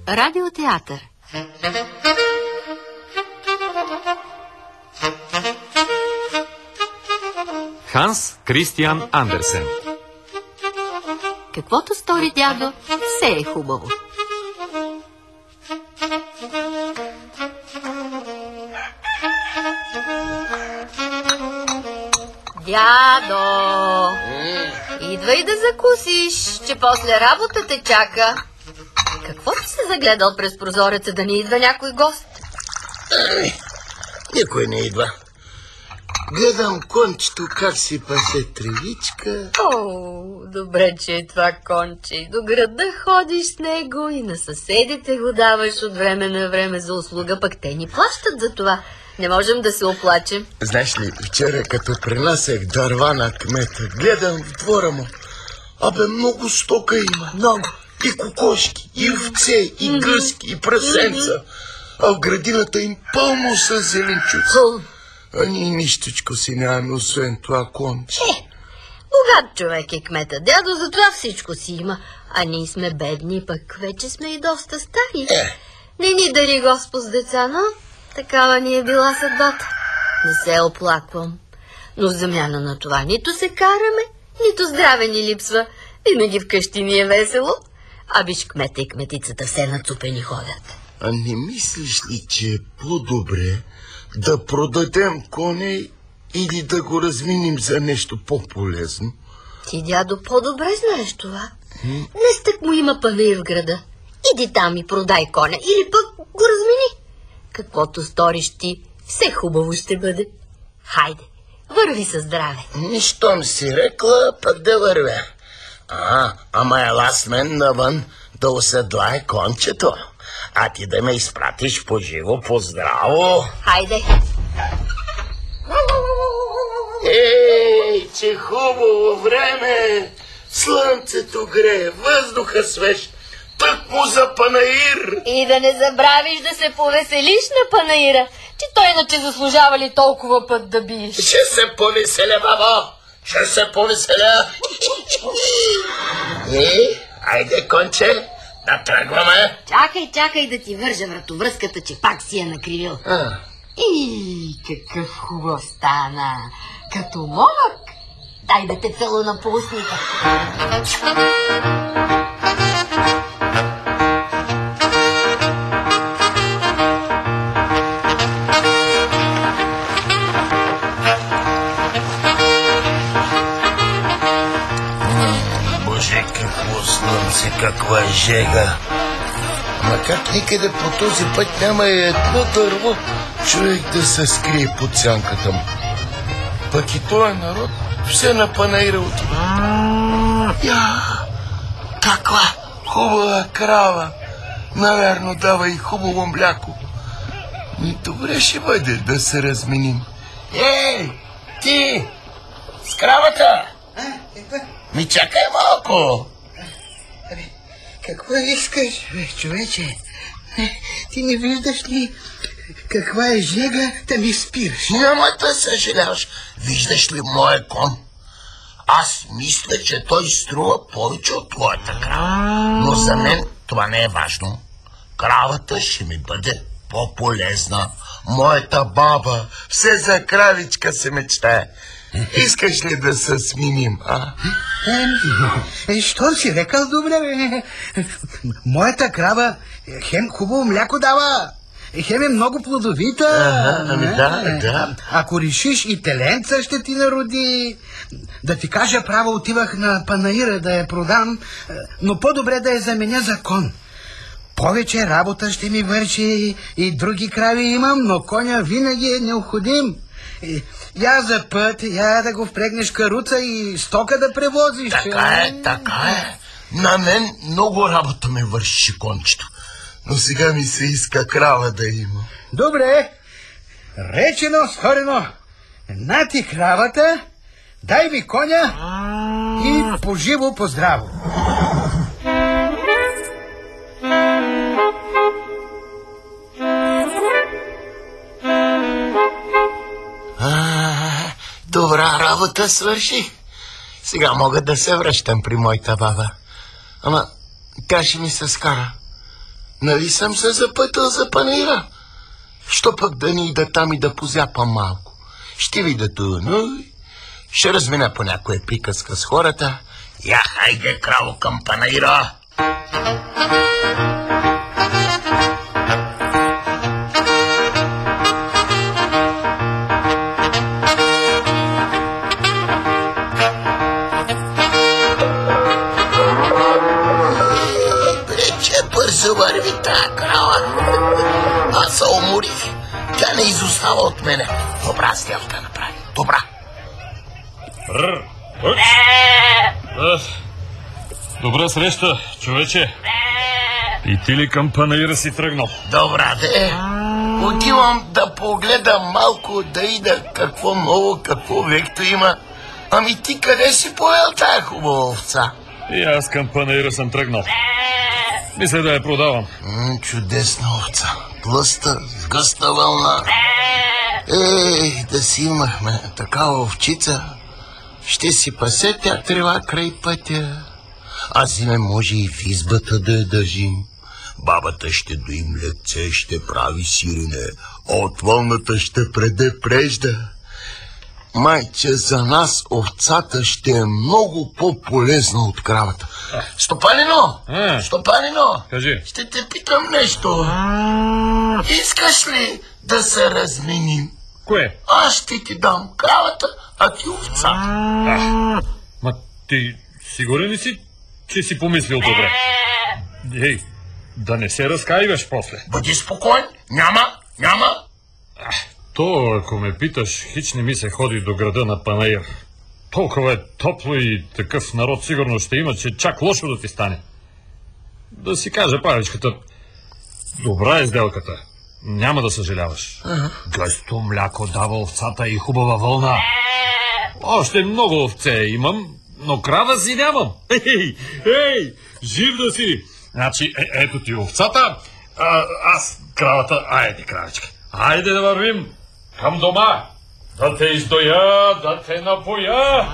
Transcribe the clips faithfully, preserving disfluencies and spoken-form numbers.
Радиотеатър. Ханс Кристиан Андерсен. Каквото стори дядо, все е хубаво. Дядо, идвай да закусиш, че после работа те чака. Какво ти се загледал през прозореца, да не идва някой гост? Ай, никой не идва. Гледам кончето как си пасе тревичка. О, добре, че е това конче. До града ходиш с него и на съседите го даваш от време на време за услуга, пък те ни плащат за това. Не можем да се оплачем. Знаеш ли, вчера като пренасях дърва на кмета, гледам в двора му. Абе, много стока има. Много. И кокошки, и овце, и гъски, и прасенца. А в градината им пълно са зеленчуци. А ние нищичко си нямаме, освен това конче. Е, богат човек е кмета, дядо, затова всичко си има. А ние сме бедни, пък вече сме и доста стари. Е. Не ни дари Господ с деца, но такава ни е била съдбата. Не се оплаквам. Но в замяна на това нито се караме, нито здраве ни липсва. Винаги вкъщи ни е весело. А виж, кмета и кметицата все нацупени ходят. А не мислиш ли, че е по-добре да продадем коня или да го разминим за нещо по-полезно? Ти, дядо, по-добре знаеш това. Днес так му има панаир в града. Иди там и продай коня, или пък го размини. Каквото сториш ти, все хубаво ще бъде. Хайде, върви със здраве. Нищом си рекла, пък да вървя. А, ама ела с мен навън да оседлае кончето. А ти да ме изпратиш по живо, по здраво. Хайде. Ей, че хубаво време! Слънцето грее, въздуха свеж, тък му за панаир. И да не забравиш да се повеселиш на панаира, че той иначе заслужава ли толкова път да биеш. Ще се повеселя, бабо, ще се повеселя. Ей, айде, конче, да тръгваме. Чакай, чакай да ти вържа вратовръзката, че пак си я накривил. А. И какъв хубав стана, като момък. Дай да те целуна по устника. Боже, какво слънце, каква жега. Ама как никъде по този път няма и едно дърво, човек да се скрие под сянката му. Пък и този народ все на панаира отива. Я, каква хубава крава. Наверно дава и хубаво мляко. И добре ще бъде да се разменим. Ей, ти, с кравата! Ми чакай малко. Абе, какво искаш, бе, човече? Ти не виждаш ли каква е жега да ми спираш? Няма да съжаляваш. Виждаш ли моя кон? Аз мисля, че той струва повече от твоята крава. Но за мен това не е важно. Кравата ще ми бъде по-полезна. Моята баба все за кравичка се мечтае. Искаш ли да се сменим, а? Е, що си рекал, добре, бе? Моята крава хем хубаво мляко дава, хем е много плодовита. Ага, ами да, да. Ако решиш, и теленца ще ти народи. Да ти кажа право, отивах на панаира да я продам, но по-добре да я заменя за кон. Повече работа ще ми върши, и други крави имам, но коня винаги е необходим. Я за път, я да го впрегнеш каруца и стока да превозиш. Така е, така е. На мен много работа ме върши кончето. Но сега ми се иска крава да има. Добре, речено, сторено. На ти кравата, дай ми коня и поживо поздраво. Добра работа свърши. Сега мога да се връщам при моята баба. Ама тя ще ми се скара. Нали съм се запътал за панаира? Що пък да ни ида там и да позяпам малко? Ще видя това, но ще размина по някоя приказка с хората. Я, хайде, крало, към панаира! Бързо върви тая крава. Аз се уморих. Тя не изостава от мене. Добра сделка направи. Добра. Добра среща, човече. И ти ли към панаира си тръгнал? Добра, де. Отивам да погледам малко, да ида какво ново, какво векто има. Ами ти къде си повел тая хубава овца? И аз към панаира съм тръгнал. Мисля да я продавам. М, чудесна овца. Тлъста, с гъста вълна. Ей, да си имахме такава овчица. Ще си пасе тя трева край пътя. А зиме може и в избата да я държим. Бабата ще дои млекце, ще прави сирене, а от вълната ще преде прежда. Майче, за нас овцата ще е много по-полезна от кравата. Стопанино! А, Стопанино! кажи. Ще те питам нещо. Искаш ли да се разменим? Кое? Аз ще ти дам кравата, а ти овца. А, ма ти сигурен ли си, че си помислил добре? Ей, да не се разкаиваш после. Бъди спокоен, няма, няма. То, ако ме питаш, хич не ми се ходи до града на панаир. Толкова е топло и такъв народ сигурно ще има, че чак лошо да ти стане. Да си кажа павичката, добра е сделката. Няма да съжаляваш. Ага. Гъсто мляко дава овцата и хубава вълна. Още много овце имам, но крава си нямам. Ей, ей, жив да си. Значи, е, ето ти овцата, а, аз кравата. Айде, кравичка, айде да вървим към дома. Да те издоя, да те напоя.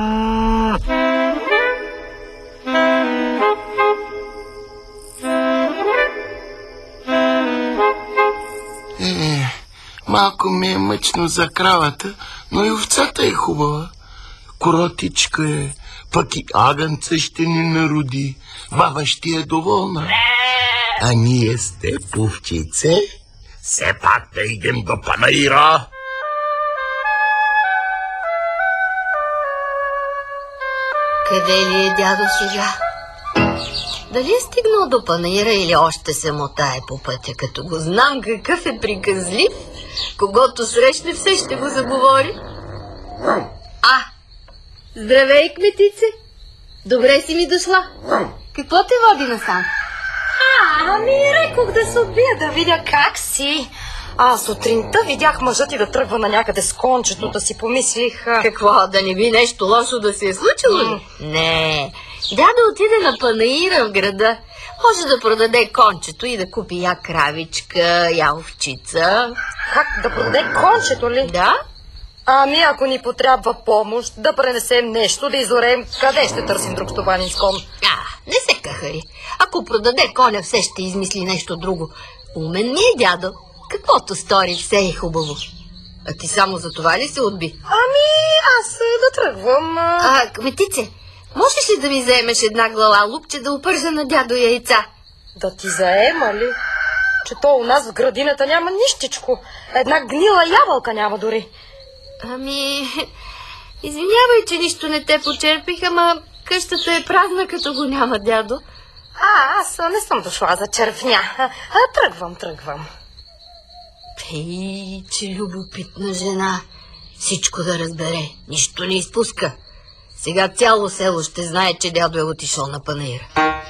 Е, малко ми е мъчно за кравата, но и овцата е хубава. Коротичка е, пък и агънца ще ни народи. Баба ще е доволна. А ние сте овчице, все пак да идем до панаира. Къде ли е дядо сега? Дали е стигнал до панаира или още се мотае по пътя, като го знам какъв е приказлив, когато срещне все ще го заговори? А, здравей, кметице! Добре си ми дошла. Какво те води насам? А, ами рекох да се отбия да видя как си. А сутринта видях мъжът ти да тръгва на някъде с кончето, да си помислих... а, Какво, да не би нещо лошо да се е случило ли? Не, дядо отиде на панаира в града. Може да продаде кончето и да купи я кравичка, я овчица. Как да продаде кончето ли? Да? Ами ако ни потрябва помощ, да пренесем нещо, да изорем, къде ще търсим друг стопанин с кон? А, не се кахари. Ако продаде коня, все ще измисли нещо друго. Умен ми е дядо. Каквото стори, все е хубаво. А ти само за това ли се отби? Ами аз да тръгвам... А... А, кметице, можеш ли да ми вземеш една глава лукче да опържа на дядо яйца? Да ти заема ли? Че то у нас в градината няма нищичко. Една гнила ябълка няма дори. Ами, извинявай, че нищо не те почерпих, ама къщата е празна, като го няма дядо. А, аз не съм дошла за червня. А, тръгвам, тръгвам. Ей, че любопитна жена. Всичко да разбере, нищо не изпуска. Сега цяло село ще знае, че дядо е отишъл на панаира.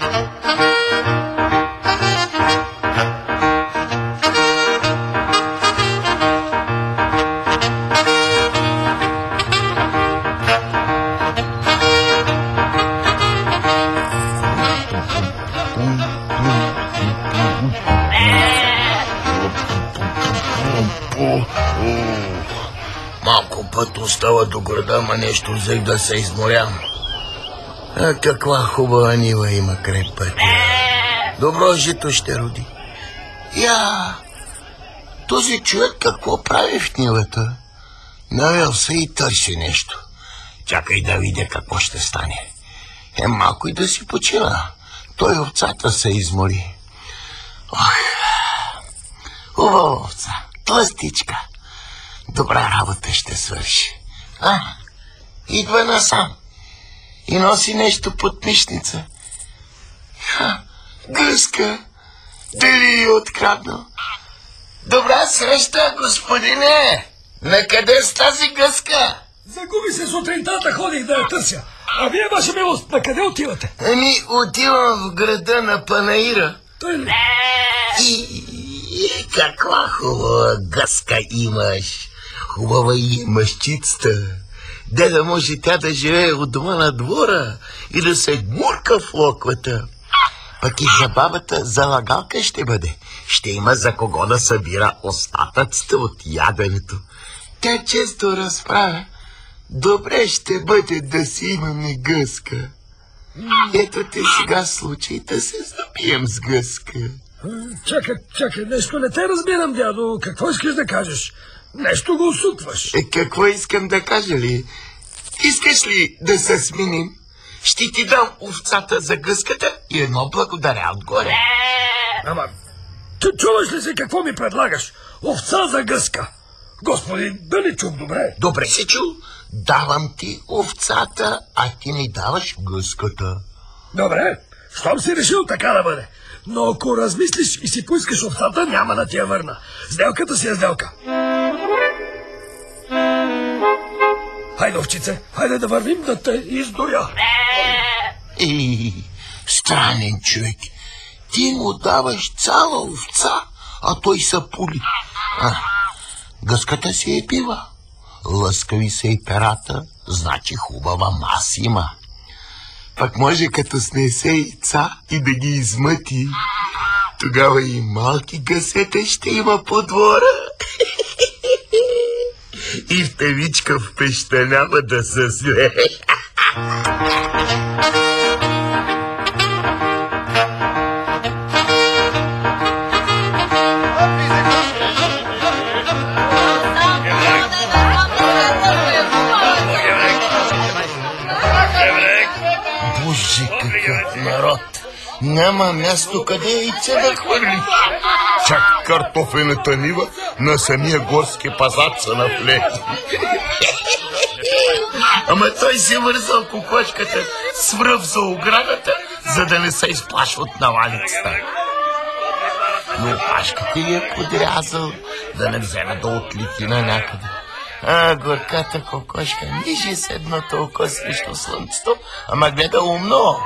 Малко път остава до града, ма нещо взех да се изморям. А каква хубава нива има край пътя. добро жито ще роди. Я, този човек какво прави в нивата? Навел се и търси нещо. Чакай да видя какво ще стане. Е, малко и да си почина. Той овцата се измори. Ох, хубава овца, тлъстичка. Добра работа ще свърши. А, идва насам и носи нещо под мишница. Ха, гъска, дали е откраднал? Добра среща, господине! Накъде с тази гъска? Загуби се сутринтата, ходих да я търся. А вие, ваша милост, на къде отивате? Ами, отивам в града на Панаира. Той ли? И, и каква хубава гъска имаш. Хубава и мъщицата. Де да може тя да живее от дома на двора и да се гмурка в локвата. Пък и за бабата залагалка ще бъде. Ще има за кого да събира остатъците от яденето. Тя често разправя. Добре ще бъде да си имаме гъска. Ето те сега случай да се забием с гъска. Чакай, чакай, нещо не те разбирам, дядо. Какво искаш да кажеш? Нещо го усукваш. Е, какво искам да кажа ли? Искаш ли да се сменим? Ще ти дам овцата за гъската и едно благодаря отгоре. Ама, ти чуваш ли се какво ми предлагаш? Овца за гъска. Господи, дали чух добре? Добре се чул. Давам ти овцата, а ти ми даваш гъската. Добре, щом си решил, така да бъде. Но ако размислиш и си поискаш овцата, няма да ти я върна. Сделката си е сделка. Хайде, овчице, хайде да вървим да те издоя. Ей, странен човек. Ти му даваш цяла овца, а той са пули. А, гъската си е пива. Лъскави са и перата, значи хубава маса има. Пък може като снесе яйца и да ги измъти. Тогава и малки гъсета ще има по двора. И в певичка в пеща няма да се свее. Боже, какъв народ! Няма място къде яйце да хвърли. Чак картофената нива на самия горски пазар са наплети. Ама той си вързал кокошката с връв за оградата, за да не се изплашва от навалицата. Но опашката й е подрязал, да не вземе да отлети на някъде. А, горката кокошка ниже с едното око срещу слънцето, ама гледа умно.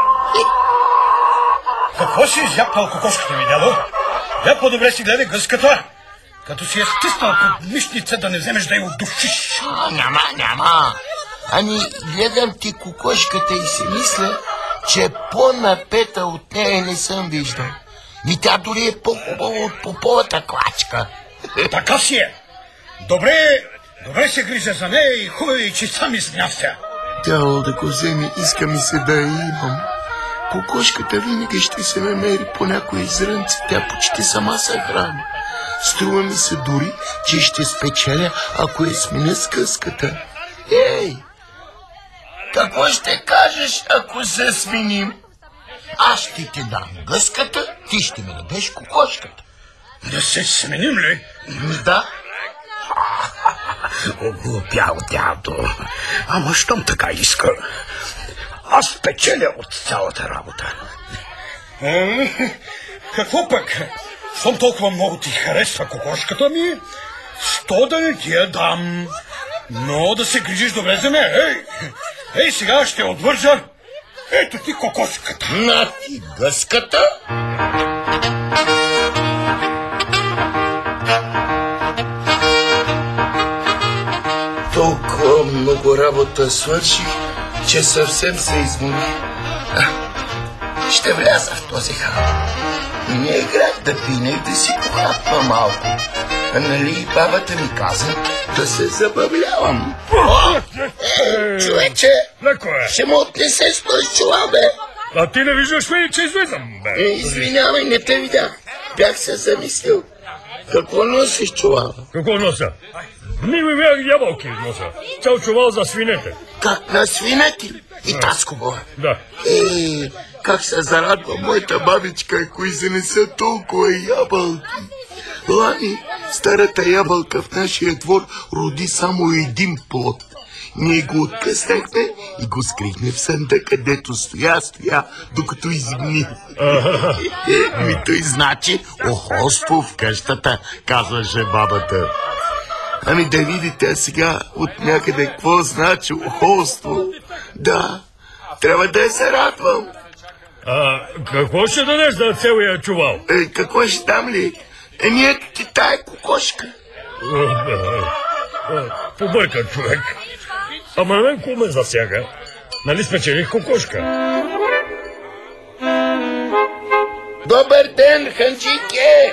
Какво си изяпнал кокошката ми, дядо? Я по-добре си гледай гъската. Като си е стиснал под мишница, да не вземеш да я отдушиш. А, няма, няма. Ами, гледам ти кокошката и си мисля, че по-напета от нея не съм виждал. Ми тя дори е по-хубава от поповата клачка. Така си е. Добре, добре се грижа за нея и хубави, че сам изняся. Дявол да го вземе, иска ми се да я имам. Кокошката винаги ще се намери по някои зрънци, тя почти сама се храни. Струва ми се дори, че ще спечеля, ако я сменя с гъската. Ей, какво ще кажеш, ако се сменим? Аз ще ти дам гъската, ти ще ми дадеш кокошката. Да се сменим ли? Да. Оглупял, дядо. Ама щом така иска, аз печеля от цялата работа. Е, какво пък? Щом толкова много ти харесва кокошката ми, сто да не ти я дам. Но да се грижиш добре за нея. Ей, ей, сега ще я отвържа. Ето ти кокошката. На ти гъската. Толкова много работа свърших, че съвсем се изморих. Ще вляза в този храм. Не е грях да пина и да си похапва малко. А нали бабата ми каза да се забавлявам. О, е, човече, ще му отнесе с този чула, бе. А ти не виждаш ли, че излизам, бе? Е, извинявай, не те видях. Бях се замислил. Какво носиш, чувала? Какво нося? Не ми бях ябълки нося. Цял чувал за свинете. Как на свинети? И таско бое. Да. Е, как се зарадва моята бабичка, ако и занеса толкова ябълки. Лани, старата ябълка в нашия двор роди само един плод. Ние го откъснахме и го скрихме в сънта, където стоя, стоя, докато изгни. Ми той значи охолство в къщата, казваше бабата. Ами да видите, а сега от някъде какво значи охолство. Да, трябва да я се радвам. А какво ще дадеш за целия чувал? Е, какво ще дам ли? Еми ето ти тая кокошка. Побъркан човек. Ама на мен ко ме засяга? Нали спечелих кокошка? Добър ден, ханчике!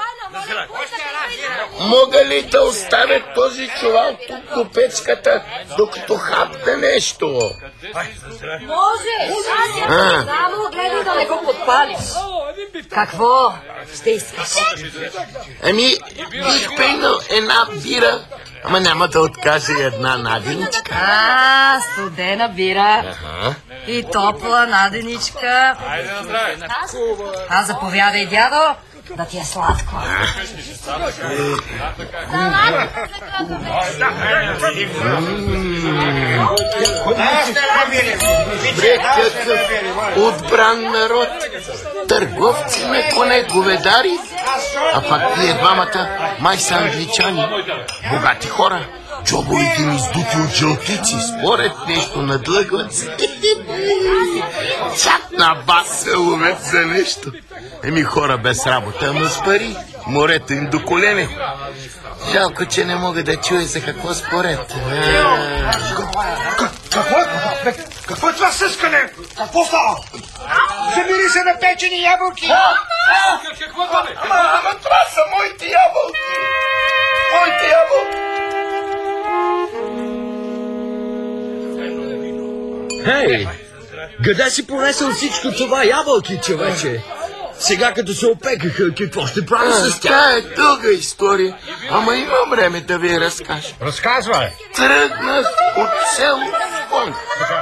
Мога ли да оставя този чувал тук до печката, докато хапне нещо? Може! А. Само гледай да не го подпалиш. Какво ще искаш? Ами, бих пейнал една бира, ама няма да откаже една наденичка. А, студена бира. Ага. И топла наденичка. А, заповядай, дядо, да ти е сладко. Бре, какъв отбран народ. Търговци на коне, говедари. А пак тия двамата май са англичани. Богати хора. Джобовете ми издути от жълтици. Според нещо надлъгват се. Чак на бас се ловят за нещо. Еми хора без работа, ама с пари. Морето им до колене. Жалко, че не мога да чуя за какво според. Какво? Какво е това съскане? Какво става? Замири се на печени ябълки! Какво това бе? Ама, ама това са моите ябълки! Моите ябълки! Хей, къде си понесъл всичко това ябълки, човече? Сега като се опекаха, какво ще правиш с тях? Това е дълга история, ама имам време да ви я разкажа. Разказвай! Тръгнах от село Скон.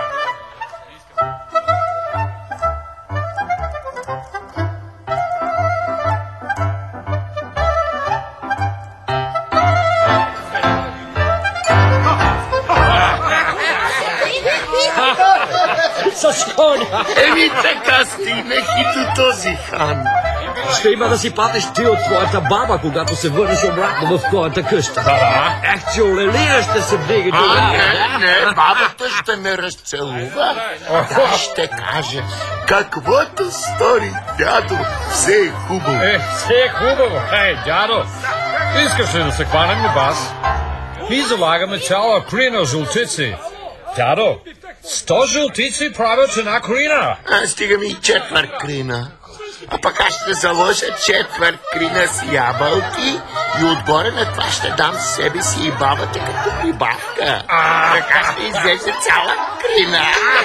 С коня! Еми така стигнах и до този хан. Ще има да си патеш ти от твоята баба, когато се върнеш обратно в твоята къща. Да. Ех, че олелия ще се вдига. А, не, не, бабата ще ме разцелува. Да, ще каже, каквото стори дядо, все е хубаво. Е, все е хубаво. Ей, дядо, искаш ли да се хванем на бас? Ние залагаме цяла крина жълтици. Дядо, сто жълтици правят една крина. А стига ми четвърт крина. А пък аз ще заложа четвърт крина с ябълки и отгоре на това ще дам себе си и бабата като прибавка. Така ще излезе цяла крина.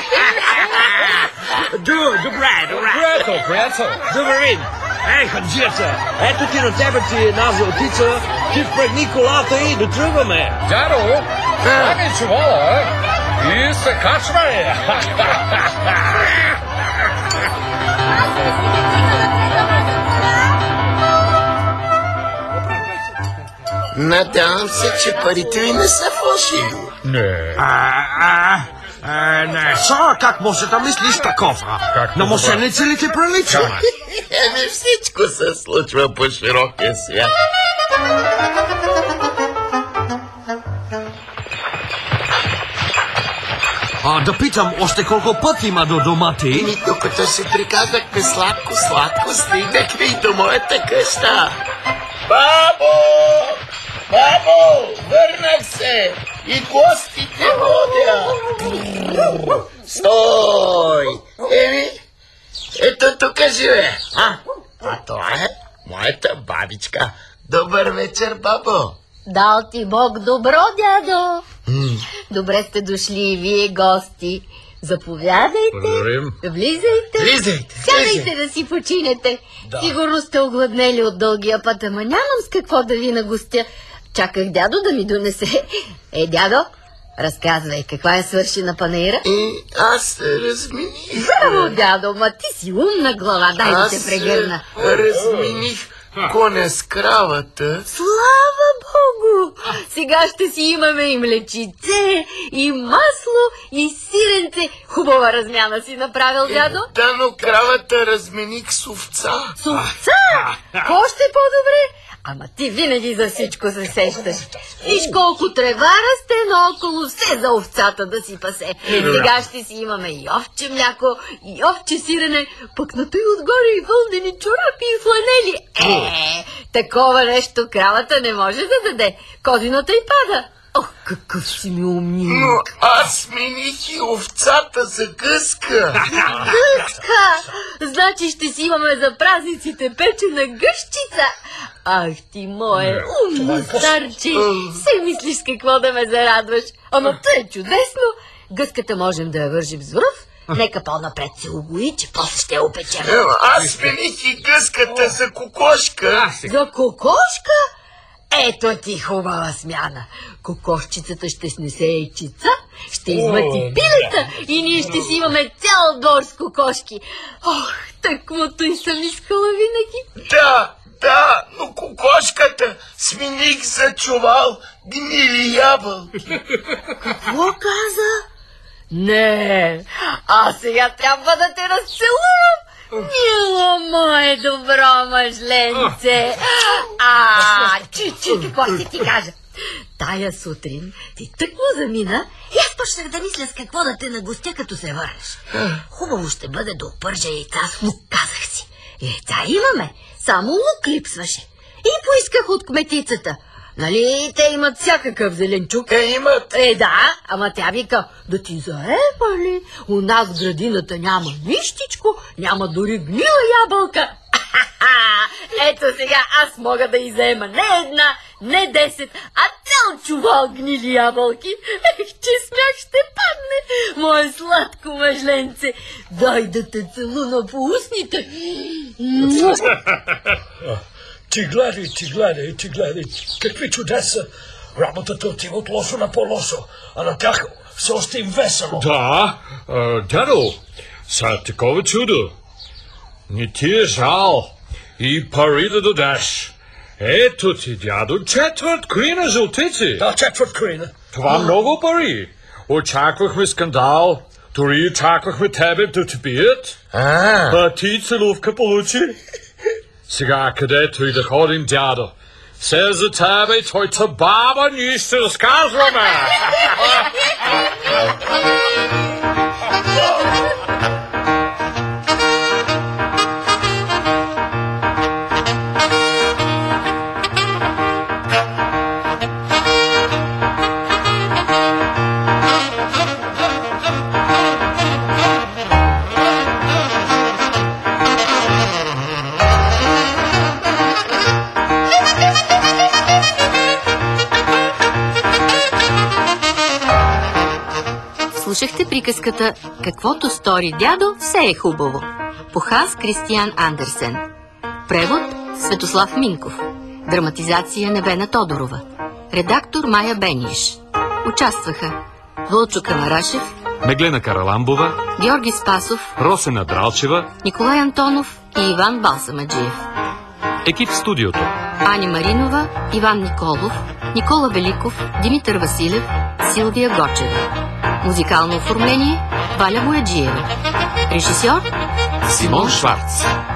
Ду, добре, добре. Приятел, приятел. Добрин. Ей, ханджията, ето ти на тебе ти една зълтица, ти впрегни колата и да тръгваме. Дядо, дай ми чувала и се качвай. Надявам се, че парите ви не са фалшиви. Не. А, а, а, не, са, как може да мислиш такова? Как На това? мошеници ли ти прилича? Еми всичко се случва по широкия свят. А, да питам, още колко пъти има до дома ти? И докато се приказахме сладко-сладко, стигнахме и до моята къща. Бабо! Бабо! Върнах се! И гостите водя! Стой! Еми, ето тук живе. А, а това е моята бабичка. Добър вечер, бабо! Дал ти Бог добро, дядо. Добре сте дошли и вие, гости. Заповядайте. Благодарим. Влизайте. Влизайте, Сядайте да си починете. Да. Сигурно сте огладнели от дългия път, ама нямам с какво да ви нагостя. Чаках дядо да ми донесе. Е, дядо, разказвай, каква е свърши на панаира? И аз се размених. Браво, дядо, ма ти си умна глава, дай да те прегърна. Аз размених коня с кравата. Слава Богу! Сега ще си имаме и млечице, и масло, и сиренце. Хубава размяна си направил, дядо. Да, но кравата размених с овца. С овца? Ко ще по-добре? Ама ти винаги за всичко се сещаш. Виж колко трева расте наоколо, все за овцата да си пасе. Сега ще си имаме и овче мляко, и овче сирене, пък на той отгоре и вълнени чорапи и фланели. Е, такова нещо кравата не може да даде. Козината й пада. Ох, какъв си ми умник. Но аз смених и овцата за гъска. Гъска! Значи ще си имаме за празниците печена гъщица. Ах ти, мое умно старче, се мислиш с какво да ме зарадваш. Ама тъй е чудесно. Гъската можем да я вържим с връв. Нека по-напред се угои, че после ще я опечем. Аз смених и гъската за кокошка. За кокошка? Ето ти хубава смяна. Кокошчицата ще снесе яйчица, ще измъти пилета и ние ще си имаме цял двор с кокошки. Ох, таквото и съм искала винаги. Да, да, но кокошката смених за чувал гнили ябълки. Какво каза? Не, а сега трябва да те разцелувам. Мило мое добро мъжленце. А, чу-чу, какво ще ти кажа? Тая сутрин ти тъкмо замина и аз почнах да мисля с какво да те нагостя, като се върнеш. Хубаво ще бъде да опържа яйца с лук, казах си. Яйца имаме, само лук липсваше. И поисках от кметицата. Нали, те имат всякакъв зеленчук. Те имат. Е, да, ама тя вика, да ти заеба ли? У нас в градината няма нищичко, няма дори гнила ябълка. Ето сега аз мога да иззема не една, не десет, а цял чувал гнили ябълки. Ех, че смях ще падне, мое сладко мъжленце. Дай да те целуна по устните. Ти гледай, ти гледай, ти гледай. Какви чудеса! Работата отива от лошо на по-лошо, а на тях все още им весело. Да, а, дядо, са такова чудо. Не ти е жал и пари да дадеш. Ето ти, дядо, четвърт крина жълтици. Да, четвърт крина. Това много пари. Очаквахме скандал, дори очаквахме тебе да те бият. А, А ти целувка получи. Сега където и да ходим, дядо, все за тебе и твоята баба ние ще разказваме. Слушахте приказката «Каквото стори дядо, все е хубаво» по Ханс Кристиан Андерсен. Превод Светослав Минков. Драматизация Невена Тодорова. Редактор Майя Бениеш. Участваха Вълчо Камарашев, Меглена Караламбова, Георги Спасов, Росена Дралчева, Николай Антонов и Иван Балсамаджиев. екип в студиото. Ани Маринова, Иван Николов, Никола Великов, Димитър Василев, Силвия Гочева. Музикално оформление Валя Бояджиева. Режисьор Симон Шварц.